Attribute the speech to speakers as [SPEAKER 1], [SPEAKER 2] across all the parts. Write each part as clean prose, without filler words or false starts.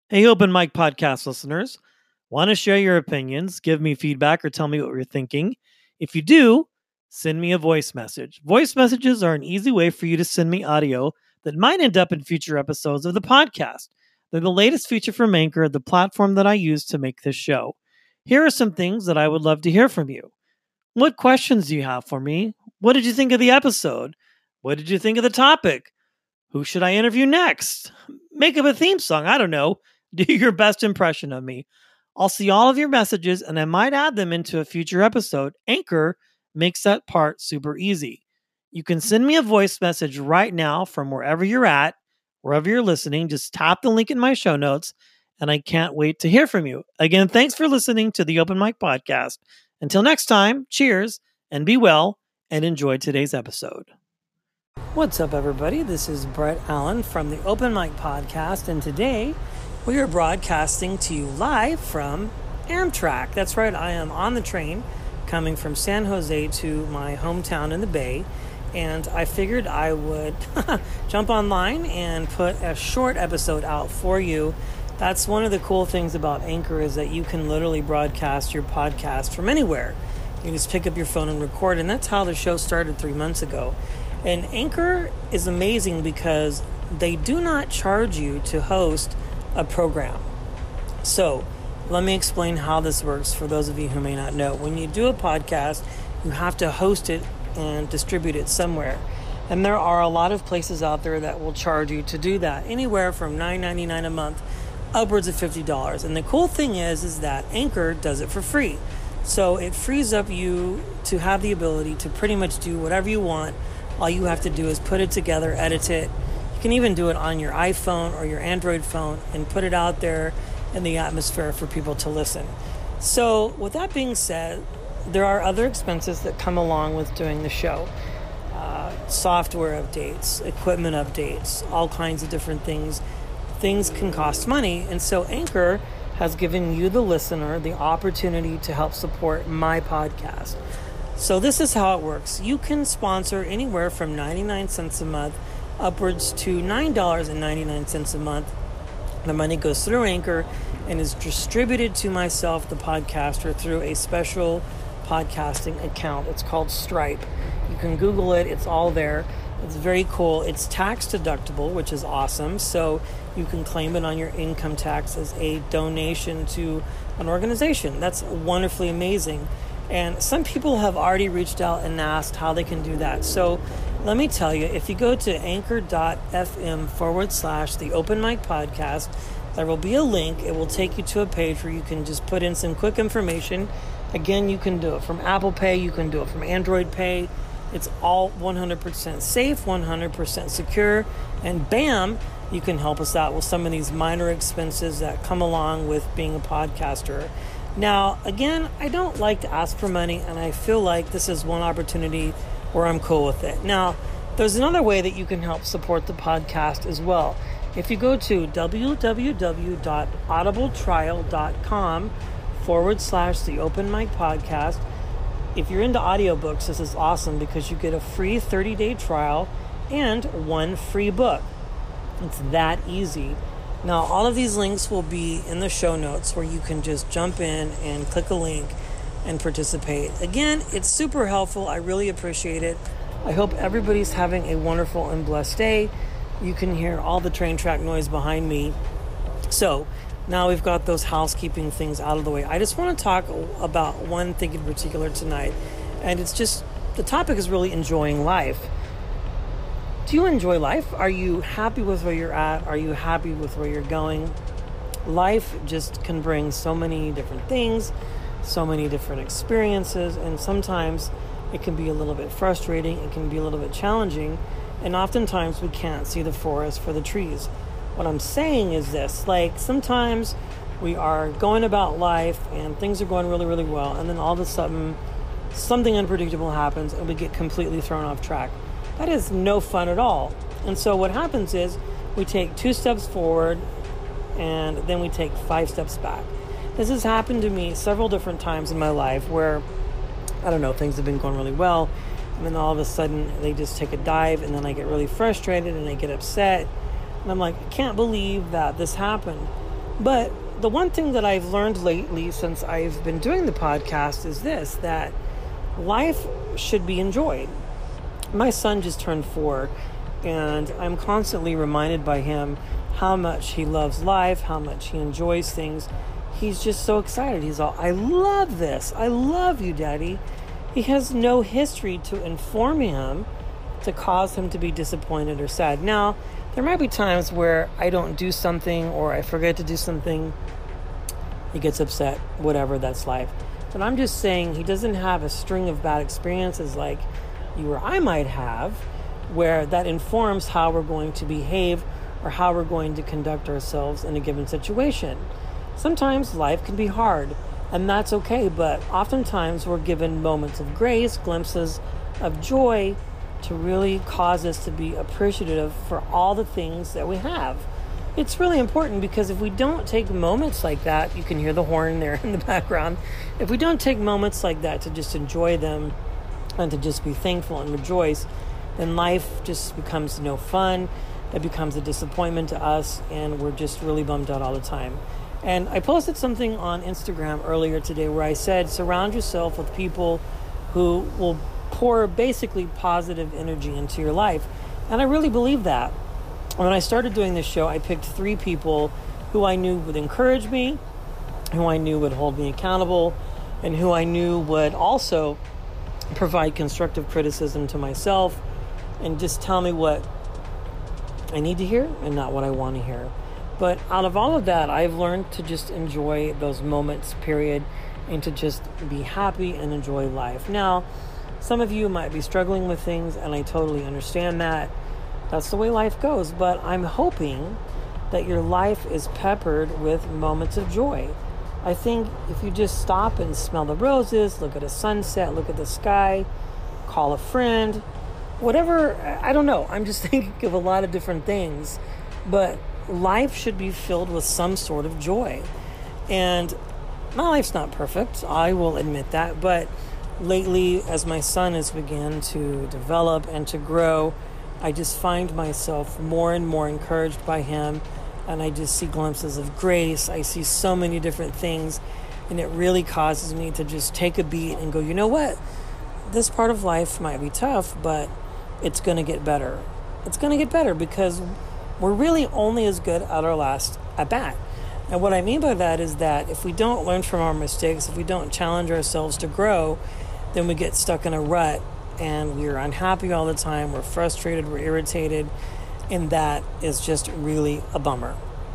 [SPEAKER 1] Hey, Open Mic Podcast listeners. Want to share your opinions, give me feedback, or tell me what you're thinking? If you do, send me a voice message. Voice messages are an easy way for you to send me audio that might end up in future episodes of the podcast. They're the latest feature from Anchor, the platform that I use to make this show. Here are some things that I would love to hear from you. What questions do you have for me? What did you think of the episode? What did you think of the topic? Who should I interview next? Make up a theme song. I don't know. Do your best impression of me. I'll see all of your messages and I might add them into a future episode. Anchor makes that part super easy. You can send me a voice message right now from wherever you're at, wherever you're listening. Just tap the link in my show notes and I can't wait to hear from you. Again, thanks for listening to the Open Mic Podcast. Until next time, cheers and be well and enjoy today's episode. What's up, everybody? This is Brett Allen from the Open Mic Podcast, and today we are broadcasting to you live from Amtrak. That's right, I am on the train coming from San Jose to my hometown in the Bay, and I figured I would jump online and put a short episode out for you. That's one of the cool things about Anchor is that you can literally broadcast your podcast from anywhere. You can just pick up your phone and record, and that's how the show started 3 months ago. And Anchor is amazing because they do not charge you to host a program. So let me explain how this works for those of you who may not know. When you do a podcast, you have to host it and distribute it somewhere. And there are a lot of places out there that will charge you to do that, anywhere from $9.99 a month upwards of $50. And the cool thing is that Anchor does it for free. So it frees up you to have the ability to pretty much do whatever you want. All you have to do is put it together, edit it. You can even do it on your iPhone or your Android phone and put it out there in the atmosphere for people to listen. So with that being said, there are other expenses that come along with doing the show. Software updates, equipment updates, all kinds of different things. Things can cost money. And so Anchor has given you, the listener, the opportunity to help support my podcast. So this is how it works. You can sponsor anywhere from 99 cents a month upwards to $9.99 a month. The money goes through Anchor and is distributed to myself, the podcaster, through a special podcasting account. It's called Stripe. You can Google it. It's all there. It's very cool. It's tax deductible, which is awesome. So you can claim it on your income tax as a donation to an organization. That's wonderfully amazing. And some people have already reached out and asked how they can do that. So let me tell you, if you go to anchor.fm/the Open Mic Podcast, there will be a link. It will take you to a page where you can just put in some quick information. Again, you can do it from Apple Pay. You can do it from Android Pay. It's all 100% safe, 100% secure. And bam, you can help us out with some of these minor expenses that come along with being a podcaster. Now, again, I don't like to ask for money, and I feel like this is one opportunity where I'm cool with it. Now, there's another way that you can help support the podcast as well. If you go to www.audibletrial.com/the Open Mic Podcast, if you're into audiobooks, this is awesome because you get a free 30-day trial and one free book. It's that easy. Now, all of these links will be in the show notes where you can just jump in and click a link and participate. Again, it's super helpful. I really appreciate it. I hope everybody's having a wonderful and blessed day. You can hear all the train track noise behind me. So now we've got those housekeeping things out of the way. I just want to talk about one thing in particular tonight. And it's just, the topic is really enjoying life. Do you enjoy life? Are you happy with where you're at? Are you happy with where you're going? Life just can bring so many different things, so many different experiences, and sometimes it can be a little bit frustrating, it can be a little bit challenging, and oftentimes we can't see the forest for the trees. What I'm saying is this, like sometimes we are going about life and things are going really, really well, and then all of a sudden something unpredictable happens and we get completely thrown off track. That is no fun at all. And so what happens is we take 2 steps forward and then we take 5 steps back. This has happened to me several different times in my life where, I don't know, things have been going really well. And then all of a sudden they just take a dive and then I get really frustrated and I get upset. And I'm like, I can't believe that this happened. But the one thing that I've learned lately since I've been doing the podcast is this, that life should be enjoyed. My son just turned 4, and I'm constantly reminded by him how much he loves life, how much he enjoys things. He's just so excited. He's all, I love this. I love you, Daddy. He has no history to inform him to cause him to be disappointed or sad. Now, there might be times where I don't do something or I forget to do something. He gets upset, whatever, that's life. But I'm just saying he doesn't have a string of bad experiences like you or I might have, where that informs how we're going to behave or how we're going to conduct ourselves in a given situation. Sometimes life can be hard, and that's okay, but oftentimes we're given moments of grace, glimpses of joy to really cause us to be appreciative for all the things that we have. It's really important because if we don't take moments like that, you can hear the horn there in the background, if we don't take moments like that to just enjoy them and to just be thankful and rejoice, then life just becomes no fun. It becomes a disappointment to us, and we're just really bummed out all the time. And I posted something on Instagram earlier today where I said, surround yourself with people who will pour basically positive energy into your life. And I really believe that. When I started doing this show, I picked 3 people who I knew would encourage me, who I knew would hold me accountable, and who I knew would also provide constructive criticism to myself and just tell me what I need to hear and not what I want to hear. But out of all of that, I've learned to just enjoy those moments, period, and to just be happy and enjoy life. Now, some of you might be struggling with things, and I totally understand that. That's the way life goes. But I'm hoping that your life is peppered with moments of joy. I think if you just stop and smell the roses, look at a sunset, look at the sky, call a friend, whatever, I don't know. I'm just thinking of a lot of different things. But life should be filled with some sort of joy. And my life's not perfect, I will admit that. But lately, as my son has begun to develop and to grow, I just find myself more and more encouraged by him. And I just see glimpses of grace. I see so many different things. And it really causes me to just take a beat and go, you know what? This part of life might be tough, but it's going to get better. It's going to get better because we're really only as good at our last at bat. And what I mean by that is that if we don't learn from our mistakes, if we don't challenge ourselves to grow, then we get stuck in a rut and we're unhappy all the time. We're frustrated, we're irritated, and that is just really a bummer.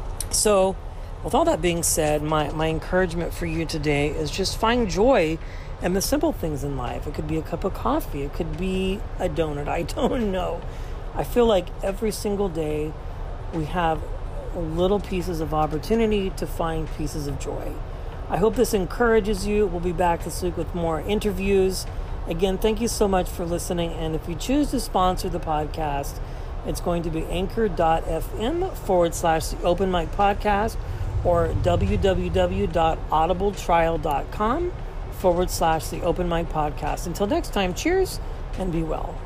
[SPEAKER 1] So with all that being said, my encouragement for you today is just find joy in the simple things in life. It could be a cup of coffee. It could be a donut. I don't know. I feel like every single day we have little pieces of opportunity to find pieces of joy. I hope this encourages you. We'll be back this week with more interviews. Again, thank you so much for listening. And if you choose to sponsor the podcast, it's going to be anchor.fm/The Open Mic Podcast or www.audibletrial.com/The Open Mic Podcast. Until next time, cheers and be well.